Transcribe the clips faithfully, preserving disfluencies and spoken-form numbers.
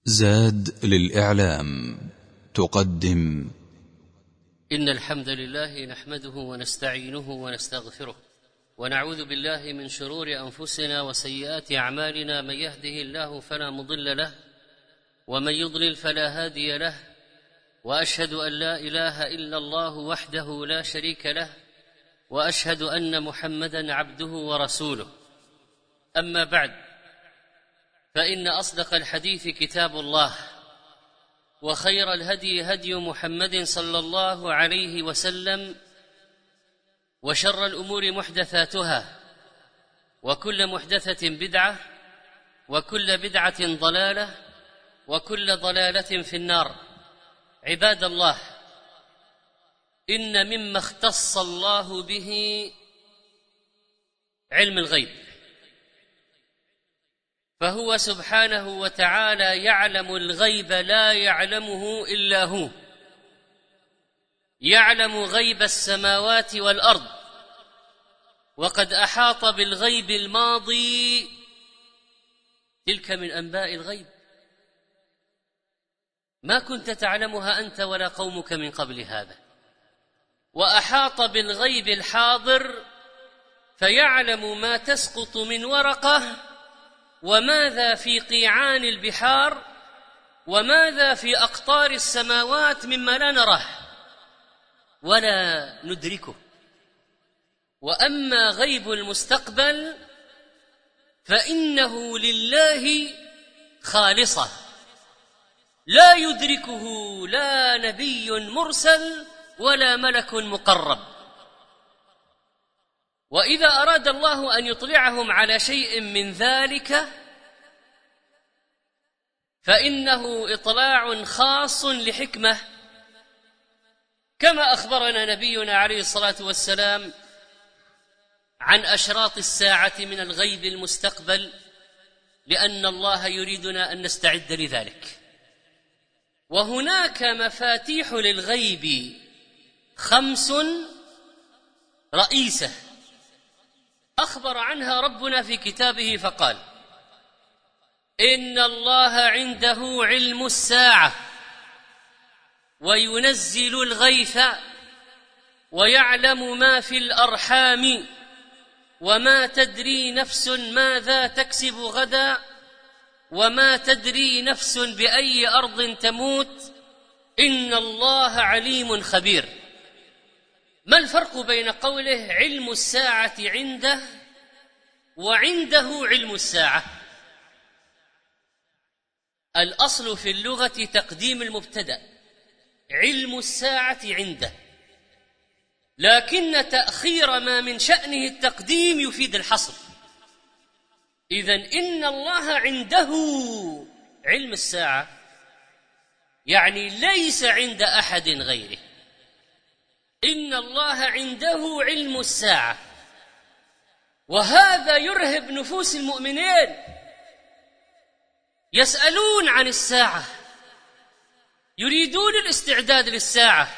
زاد للإعلام تقدم. إن الحمد لله نحمده ونستعينه ونستغفره ونعوذ بالله من شرور أنفسنا وسيئات أعمالنا. من يهده الله فلا مضل له ومن يضلل فلا هادي له، وأشهد أن لا إله إلا الله وحده لا شريك له، وأشهد أن محمدًا عبده ورسوله. أما بعد، فإن أصدق الحديث كتاب الله، وخير الهدي هدي محمد صلى الله عليه وسلم، وشر الأمور محدثاتها، وكل محدثة بدعة، وكل بدعة ضلالة، وكل ضلالة في النار. عباد الله، إن مما اختص الله به علم الغيب، فهو سبحانه وتعالى يعلم الغيب لا يعلمه إلا هو، يعلم غيب السماوات والأرض، وقد أحاط بالغيب الماضي. تلك من أنباء الغيب ما كنت تعلمها أنت ولا قومك من قبل هذا. وأحاط بالغيب الحاضر، فيعلم ما تسقط من ورقة، وماذا في قيعان البحار، وماذا في أقطار السماوات مما لا نراه ولا ندركه. وأما غيب المستقبل فإنه لله خالصة، لا يدركه لا نبي مرسل ولا ملك مقرب. وإذا أراد الله أن يطلعهم على شيء من ذلك فإنه إطلاع خاص لحكمة، كما أخبرنا نبينا عليه الصلاة والسلام عن أشراط الساعة من الغيب المستقبل، لأن الله يريدنا أن نستعد لذلك. وهناك مفاتيح للغيب خمس رئيسة أخبر عنها ربنا في كتابه فقال: إن الله عنده علم الساعة وينزل الغيث ويعلم ما في الأرحام وما تدري نفس ماذا تكسب غدا وما تدري نفس بأي أرض تموت إن الله عليم خبير. ما الفرق بين قوله علم الساعة عنده وعنده علم الساعة؟ الأصل في اللغة تقديم المبتدأ، علم الساعة عنده، لكن تأخير ما من شأنه التقديم يفيد الحصر. إذن إن الله عنده علم الساعة يعني ليس عند أحد غيره. إن الله عنده علم الساعة، وهذا يرهب نفوس المؤمنين، يسألون عن الساعة، يريدون الاستعداد للساعة.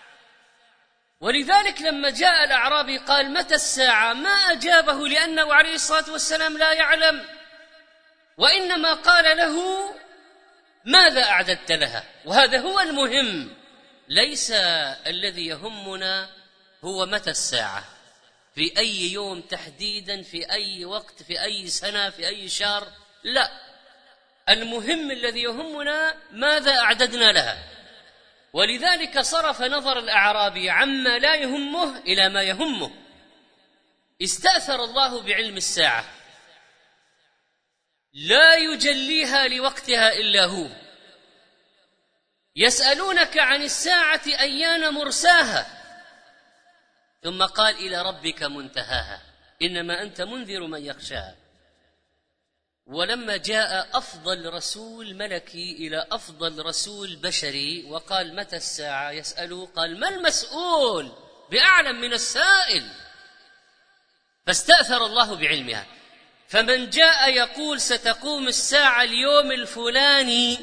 ولذلك لما جاء الأعرابي قال متى الساعة ما أجابه، لأنه عليه الصلاة والسلام لا يعلم، وإنما قال له ماذا أعددت لها. وهذا هو المهم، ليس الذي يهمنا هو متى الساعة، في أي يوم تحديدا، في أي وقت، في أي سنة، في أي شهر، لا، المهم الذي يهمنا ماذا أعددنا لها. ولذلك صرف نظر الأعرابي عما لا يهمه إلى ما يهمه. استأثر الله بعلم الساعة، لا يجليها لوقتها إلا هو. يسألونك عن الساعة أيان مرساها، ثم قال إلى ربك منتهاها، إنما أنت منذر من يخشاها. ولما جاء أفضل رسول ملكي إلى أفضل رسول بشري وقال متى الساعة يسأله، قال ما المسؤول بأعلم من السائل. فاستأثر الله بعلمها. فمن جاء يقول ستقوم الساعة اليوم الفلاني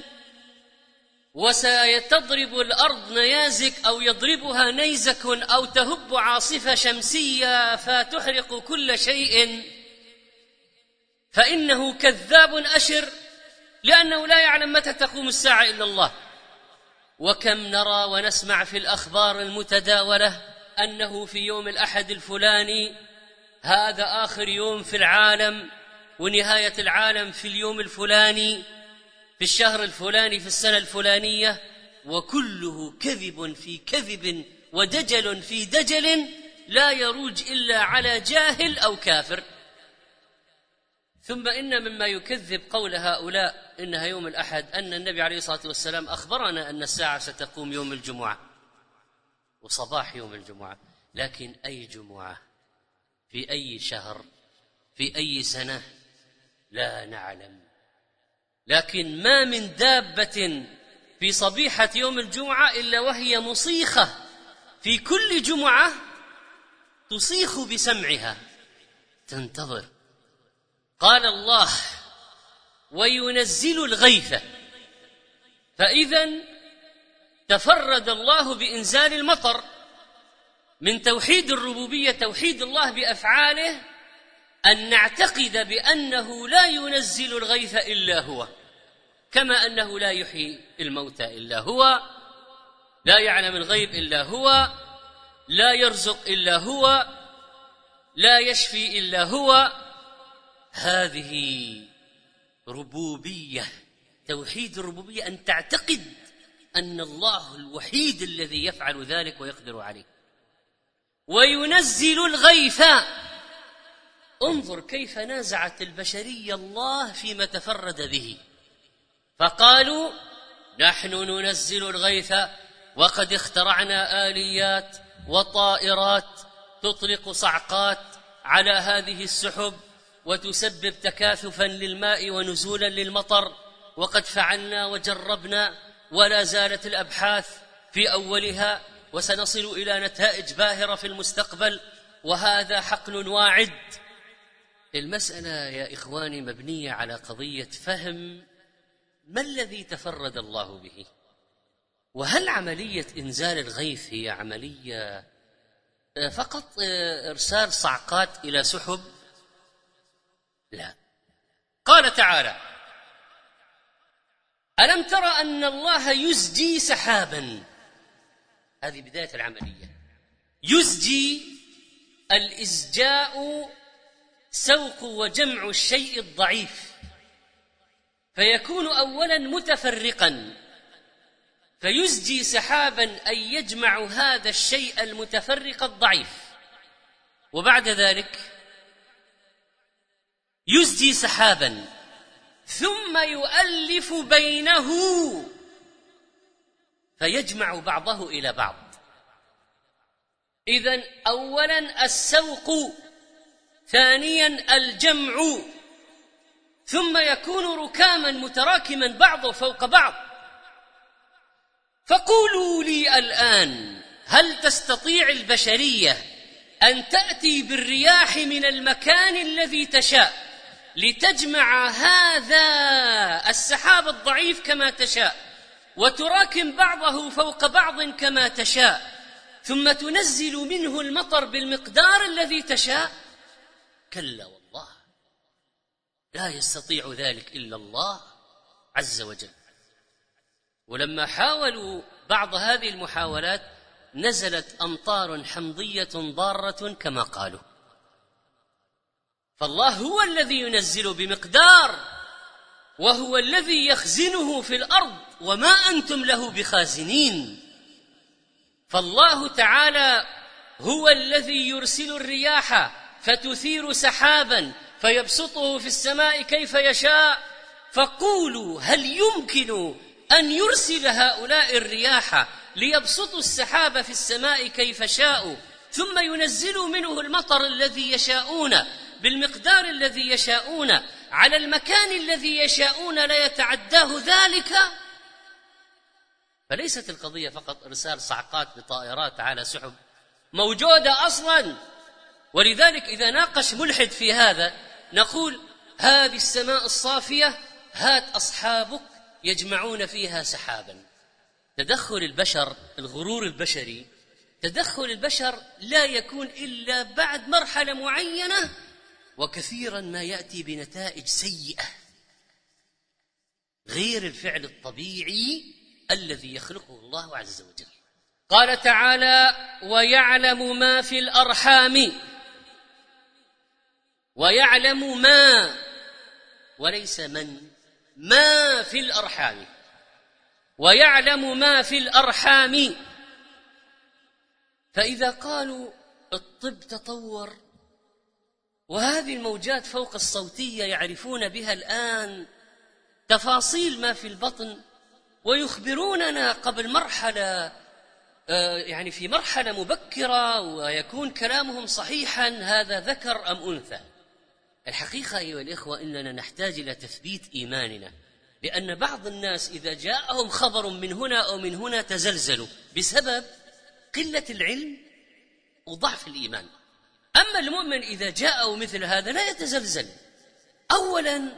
وستضرب الأرض نيازك أو يضربها نيزك أو تهب عاصفة شمسية فتحرق كل شيء، فإنه كذاب أشر، لأنه لا يعلم متى تقوم الساعة إلا الله. وكم نرى ونسمع في الأخبار المتداولة أنه في يوم الأحد الفلاني هذا آخر يوم في العالم، ونهاية العالم في اليوم الفلاني في الشهر الفلاني في السنة الفلانية، وكله كذب في كذب ودجل في دجل لا يروج إلا على جاهل أو كافر. ثم إن مما يكذب قول هؤلاء إنها يوم الأحد أن النبي عليه الصلاة والسلام أخبرنا أن الساعة ستقوم يوم الجمعة وصباح يوم الجمعة، لكن أي جمعة في أي شهر في أي سنة لا نعلم. لكن ما من دابة في صبيحة يوم الجمعة إلا وهي مصيخة في كل جمعة، تصيخ بسمعها تنتظر. قال الله: وينزل الغيث. فإذا تفرد الله بإنزال المطر. من توحيد الربوبية توحيد الله بأفعاله أن نعتقد بأنه لا ينزل الغيث إلا هو، كما أنه لا يحيي الموتى إلا هو، لا يعلم الغيب إلا هو، لا يرزق إلا هو، لا يشفي إلا هو. هذه ربوبية، توحيد الربوبية، أن تعتقد أن الله الوحيد الذي يفعل ذلك ويقدر عليه. وينزل الغيث. انظر كيف نازعت البشرية الله فيما تفرد به، فقالوا: نحن ننزل الغيث وقد اخترعنا آليات وطائرات تطلق صعقات على هذه السحب وتسبب تكاثفا للماء ونزولا للمطر، وقد فعلنا وجربنا ولا زالت الأبحاث في أولها، وسنصل إلى نتائج باهرة في المستقبل، وهذا حقل واعد. المسألة يا إخواني مبنية على قضية فهم ما الذي تفرد الله به. وهل عملية إنزال الغيث هي عملية فقط إرسال صعقات إلى سحب؟ لا. قال تعالى: ألم ترى أن الله يزجي سحابا. هذه بداية العملية. يزجي، الإزجاء سوق وجمع الشيء الضعيف، فيكون أولا متفرقا، فيزجي سحابا أي يجمع هذا الشيء المتفرق الضعيف، وبعد ذلك يزجي سحابا ثم يؤلف بينه فيجمع بعضه إلى بعض. إذن أولا السوق، ثانيا الجمع، ثم يكون ركاما متراكما بعضه فوق بعض. فقولوا لي الآن، هل تستطيع البشرية أن تأتي بالرياح من المكان الذي تشاء لتجمع هذا السحاب الضعيف كما تشاء وتراكم بعضه فوق بعض كما تشاء ثم تنزل منه المطر بالمقدار الذي تشاء؟ كلا والله، لا يستطيع ذلك إلا الله عز وجل. ولما حاولوا بعض هذه المحاولات نزلت أمطار حمضية ضارة كما قالوا. فالله هو الذي ينزل بمقدار، وهو الذي يخزنه في الأرض وما أنتم له بخازنين. فالله تعالى هو الذي يرسل الرياح فتثير سحابا فيبسطه في السماء كيف يشاء. فقولوا هل يمكن أن يرسل هؤلاء الرياح ليبسطوا السحاب في السماء كيف شاءوا ثم ينزلوا منه المطر الذي يشاءون بالمقدار الذي يشاءون على المكان الذي يشاءون لا يتعداه ذلك؟ فليست القضية فقط إرسال صعقات بطائرات على سحب موجودة أصلا. ولذلك إذا ناقش ملحد في هذا نقول هذه السماء الصافية هات أصحابك يجمعون فيها سحابا. تدخل البشر، الغرور البشري، تدخل البشر لا يكون إلا بعد مرحلة معينة، وكثيرا ما يأتي بنتائج سيئة. غير الفعل الطبيعي الذي يخلقه الله عز وجل. قال تعالى: ويعلم ما في الأرحام، ويعلم ما وليس من، ما في الأرحام، ويعلم ما في الأرحام. فإذا قالوا الطب تطور وهذه الموجات فوق الصوتية يعرفون بها الآن تفاصيل ما في البطن ويخبروننا قبل مرحلة يعني في مرحلة مبكرة ويكون كلامهم صحيحا، هذا ذكر أم أنثى؟ الحقيقة أيها الإخوة إننا نحتاج إلى تثبيت إيماننا، لأن بعض الناس إذا جاءهم خبر من هنا أو من هنا تزلزلوا بسبب قلة العلم وضعف الإيمان. أما المؤمن إذا جاءه مثل هذا لا يتزلزل، أولا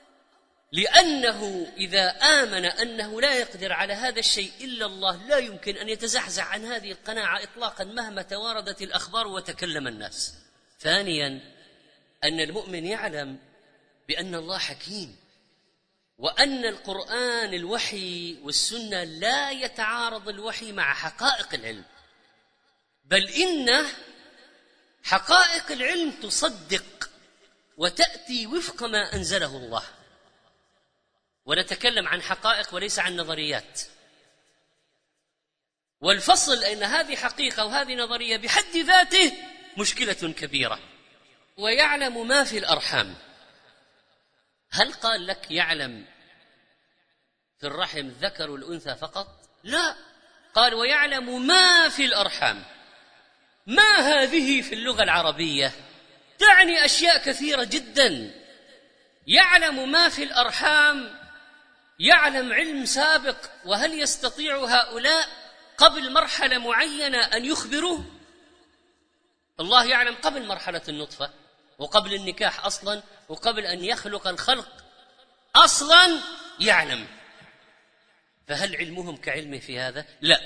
لأنه إذا آمن أنه لا يقدر على هذا الشيء إلا الله لا يمكن أن يتزحزح عن هذه القناعة إطلاقا مهما تواردت الأخبار وتكلم الناس. ثانيا أن المؤمن يعلم بأن الله حكيم، وأن القرآن الوحي والسنة لا يتعارض الوحي مع حقائق العلم، بل إن حقائق العلم تصدق وتأتي وفق ما أنزله الله. ونتكلم عن حقائق وليس عن نظريات، والفصل أن هذه حقيقة وهذه نظرية بحد ذاته مشكلة كبيرة. ويعلم ما في الأرحام، هل قال لك يعلم في الرحم الذكر والأنثى فقط؟ لا، قال ويعلم ما في الأرحام. ما هذه في اللغة العربية تعني أشياء كثيرة جدا. يعلم ما في الأرحام يعلم علم سابق، وهل يستطيع هؤلاء قبل مرحلة معينة أن يخبروا؟ الله يعلم قبل مرحلة النطفة وقبل النكاح أصلا وقبل أن يخلق الخلق أصلا يعلم. فهل علمهم كعلمه في هذا؟ لا.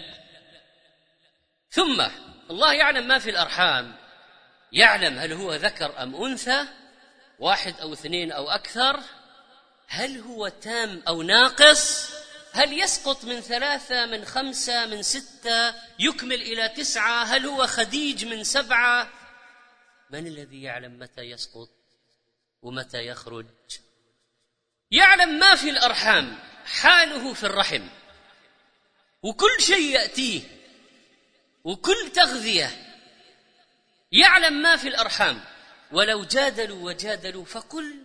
ثم الله يعلم ما في الأرحام، يعلم هل هو ذكر أم أنثى، واحد أو اثنين أو أكثر، هل هو تام أو ناقص، هل يسقط من ثلاثة من خمسة من ستة يكمل إلى تسعة، هل هو خديج من سبعة. من الذي يعلم متى يسقط ومتى يخرج؟ يعلم ما في الأرحام، حاله في الرحم، وكل شيء يأتيه وكل تغذية. يعلم ما في الأرحام. ولو جادلوا وجادلوا فقل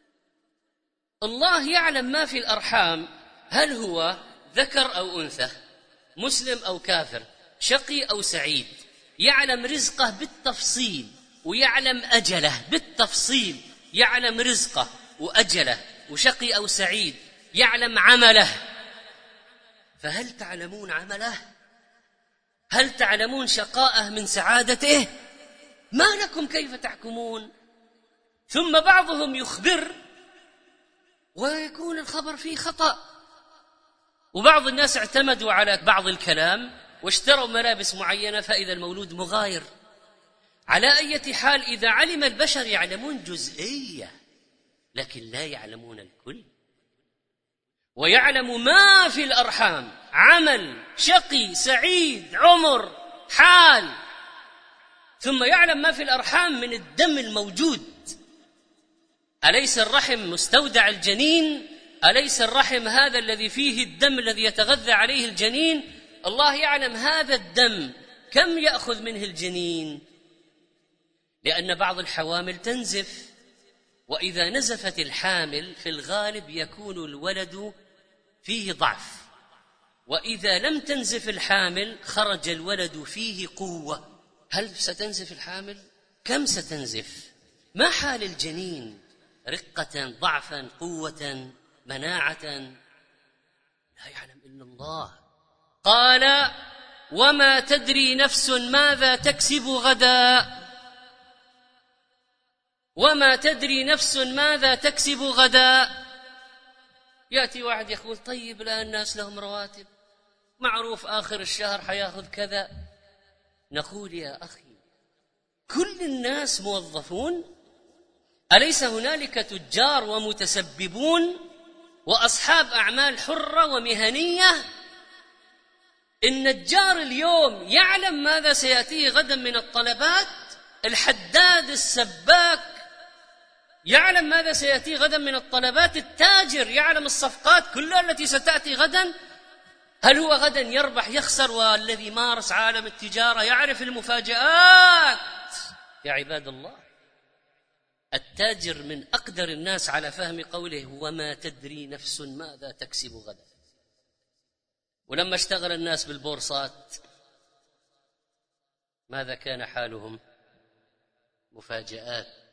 الله يعلم ما في الأرحام، هل هو ذكر أو أنثى، مسلم أو كافر، شقي أو سعيد، يعلم رزقه بالتفصيل ويعلم أجله بالتفصيل، يعلم رزقه وأجله وشقي أو سعيد، يعلم عمله. فهل تعلمون عمله؟ هل تعلمون شقاءه من سعادته؟ ما لكم كيف تحكمون؟ ثم بعضهم يخبر ويكون الخبر فيه خطأ، وبعض الناس اعتمدوا على بعض الكلام واشتروا ملابس معينة فإذا المولود مغاير. على أي حال إذا علم البشر يعلمون جزئية لكن لا يعلمون الكل. ويعلم ما في الأرحام، عمل، شقي، سعيد، عمر، حال. ثم يعلم ما في الأرحام من الدم الموجود. أليس الرحم مستودع الجنين؟ أليس الرحم هذا الذي فيه الدم الذي يتغذى عليه الجنين؟ الله يعلم هذا الدم كم يأخذ منه الجنين، لأن بعض الحوامل تنزف، وإذا نزفت الحامل في الغالب يكون الولد فيه ضعف، وإذا لم تنزف الحامل خرج الولد فيه قوة. هل ستنزف الحامل؟ كم ستنزف؟ ما حال الجنين؟ رقة، ضعفا، قوة، مناعة؟ لا يعلم إلا الله. قال وما تدري نفس ماذا تكسب غدا، وما تدري نفس ماذا تكسب غدا. يأتي واحد يقول طيب الآن الناس لهم رواتب، معروف آخر الشهر حياخذ كذا. نقول يا أخي كل الناس موظفون؟ أليس هنالك تجار ومتسببون؟ وأصحاب أعمال حرة ومهنية. النجار اليوم يعلم ماذا سيأتيه غدا من الطلبات، الحداد السباك يعلم ماذا سيأتيه غدا من الطلبات، التاجر يعلم الصفقات كلها التي ستأتي غدا. هل هو غدا يربح يخسر؟ والذي مارس عالم التجارة يعرف المفاجآت. يا عباد الله، التاجر من أقدر الناس على فهم قوله وما تدري نفس ماذا تكسب غدا. ولما اشتغل الناس بالبورصات ماذا كان حالهم؟ مفاجآت.